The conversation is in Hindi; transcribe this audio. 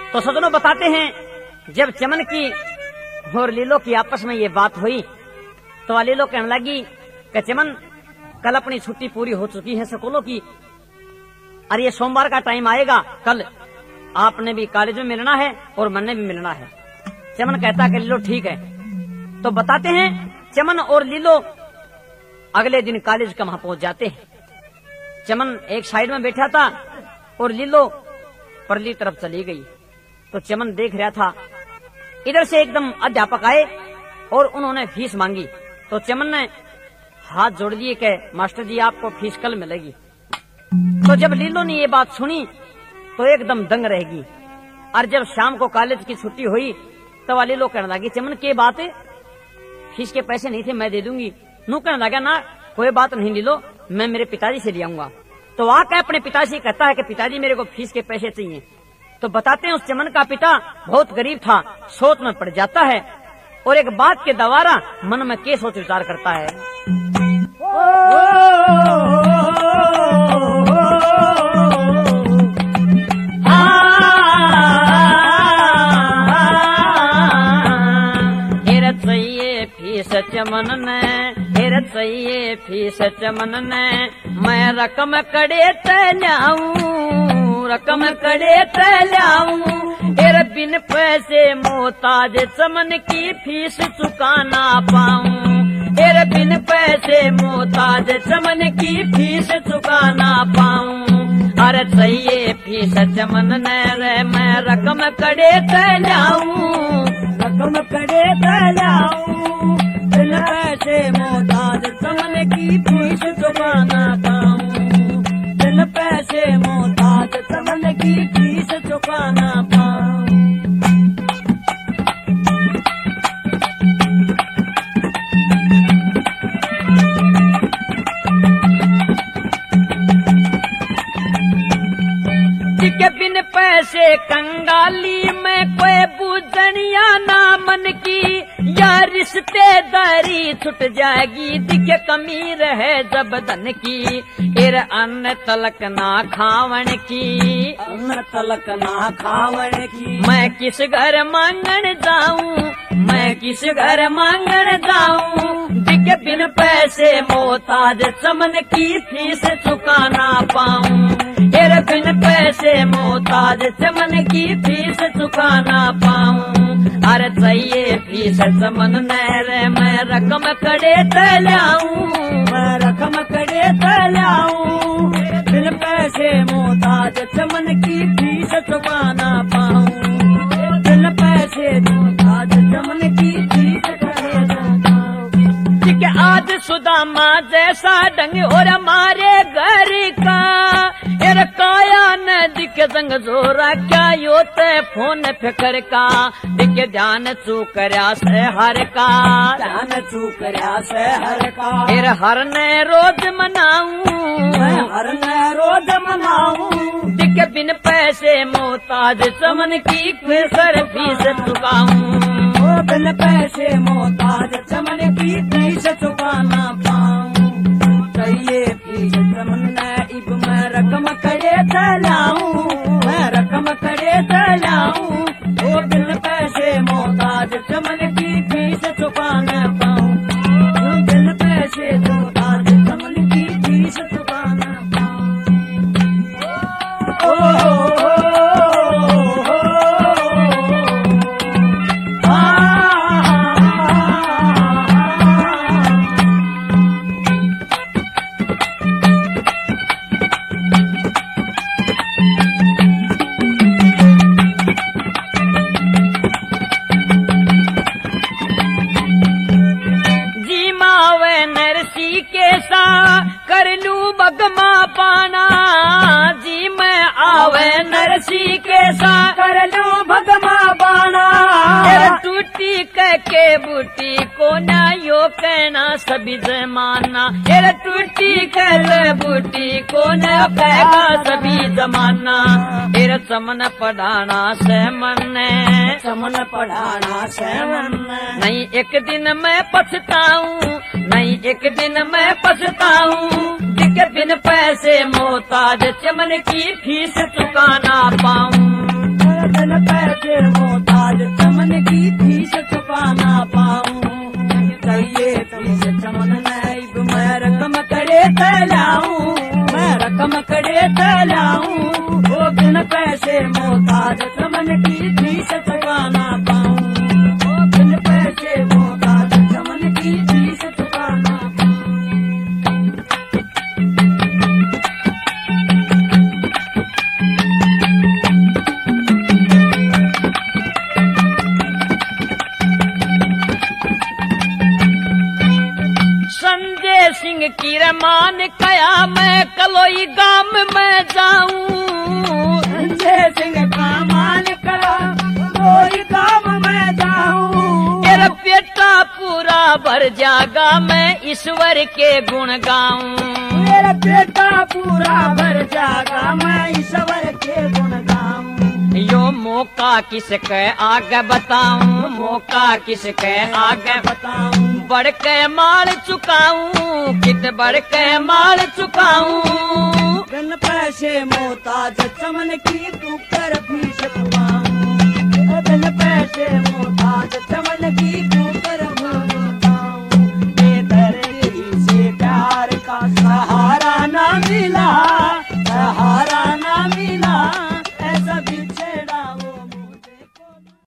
तो सजनों बताते हैं, जब चमन की और लीलो की आपस में ये बात हुई तो लीलो कहने लगी कि चमन, कल अपनी छुट्टी पूरी हो चुकी है स्कूलों की, और ये सोमवार का टाइम आएगा, कल आपने भी कॉलेज में मिलना है और मैंने भी मिलना है। चमन कहता है कि लीलो ठीक है। तो बताते हैं चमन और लीलो अगले दिन कॉलेज का वहां पहुंच जाते हैं। चमन एक साइड में बैठा था और लीलो परली तरफ चली गई। तो चमन देख रहा था, इधर से एकदम अध्यापक आए और उन्होंने फीस मांगी। तो चमन ने हाथ जोड़ दिए कि मास्टर जी आपको फीस कल मिलेगी। तो जब लीलो ने ये बात सुनी तो एकदम दंग रहेगी। और जब शाम को कॉलेज की छुट्टी हुई तो लीलो कहने लगी, चमन के बात है, फीस के पैसे नहीं थे, मैं दे दूंगी। नू कहने लगा, ना कोई बात नहीं लीलो, मैं मेरे पिताजी से ले आऊंगा। तो आके अपने पिताजी कहता है कि पिताजी मेरे को फीस के पैसे चाहिए। तो बताते हैं उस चमन का पिता बहुत गरीब था, सोच में पड़ जाता है और एक बात के दवारा मन में के सोच विचार करता है। चाहिए फीस चमन ने, फिर चाहिए फीस चमन ने, मैं रकम कड़े तलाऊं, रकम कड़े तलाऊं, फिर बिन पैसे मोहताज चमन की फीस चुका ना पाऊं, फिर बिन पैसे मोहताज चमन की फीस चुका ना पाऊं। अरे चाहिए फीस चमन ने रे, मैं रकम कड़े तलाऊं, रकम कड़े तलाऊं, बिन पैसे मोहताज चमन की फीस चुका ना पाऊं, बिन पैसे मोहताज चमन की फीस चुका ना पाऊं। के बिन पैसे कंगाली में कोई बूझनिया ना मन की, या रिश्तेदारी छुट जाएगी, दिखे कमी रहे जब धन की, फिर अन्न तलक ना खावन की, अन्न तलक ना खावन की, मैं किस घर मांगन जाऊं, मैं किस घर मांगन जाऊं, दिखे बिन पैसे मोहताज चमन की फीस चुका ना पाऊं, फिर बिन पैसे मोहताज चमन की फीस चुका ना पाऊं। अरे चाहिए फीस चमन ने रे, मैं रकम कड़े तलाऊं, मैं रकम कड़े तलाऊं, बिन पैसे मोहताज चमन की फीस चुका ना पाऊं, बिन पैसे मोहताज चमन की फीस चुका ना पाऊं। ठीक है, आज सुदामा जैसा ढंग और हमारे घर का, काया न दिखे जंग जोरा, क्या योते फोन फिकर का, दिखे ध्यान चूकर्या से हर का, ध्यान चूकर्या से हर का, फिर हर ने रोज मनाऊं, हर ने रोज मनाऊं, दिखे बिन पैसे मोहताज चमन की फिर फीस चुकाऊं, बिन पैसे मोहताज चमन की फीस चुका ना पाऊं। चाहिए फीस चमन ने, इब मैं रकम कड़े तलाऊं, मैं रकम कड़े तलाऊं, वो बिन पैसे मोहताज चमन की फीस चुका ना पाऊं, बिन पैसे मोहताज चमन की फीस चुका ना पाऊं। कर लू बगमा पाना, जी मैं आवे नरसी के साथ कर लू भगमा पाना, टूटी के बूटी को ना यो कहना सभी जमाना, टूटी के बूटी को न कहेगा सभी जमाना, चमन पढ़ाना से मन, चमन पढ़ाना से मन, नहीं एक दिन मैं पछताऊं, नहीं एक दिन मैं पछताऊं, दिख बिन पैसे मोहताज चमन की फीस चुका ना पाऊं। बिन पैसे मोहताज चमन की फीस चुका ना पाऊं चाहिए फीस चमन नैब मैं रकम करे तलाऊं मैं रकम करे तलाऊं वो बिन पैसे मोहताज चमन की फीस चुका ना पाऊं वो बिन पैसे मोहताज चमन की फीस चुका ना संजय सिंह की रमान कया मैं कलोई गांव में जाऊं संजय सिंह का मान करा कोई काम में जाऊं मेरा बेटा पूरा भर जागा मैं ईश्वर के गुण गाऊं मेरा बेटा पूरा भर जागा मैं ईश्वर के गुण गाऊं यो मौका किसके आगे बताऊं मौका किसके आगे बताऊं बढ़ के माल चुकाऊं कित बढ़ के माल चुकाऊं बिन पैसे मोहताज चमन की तू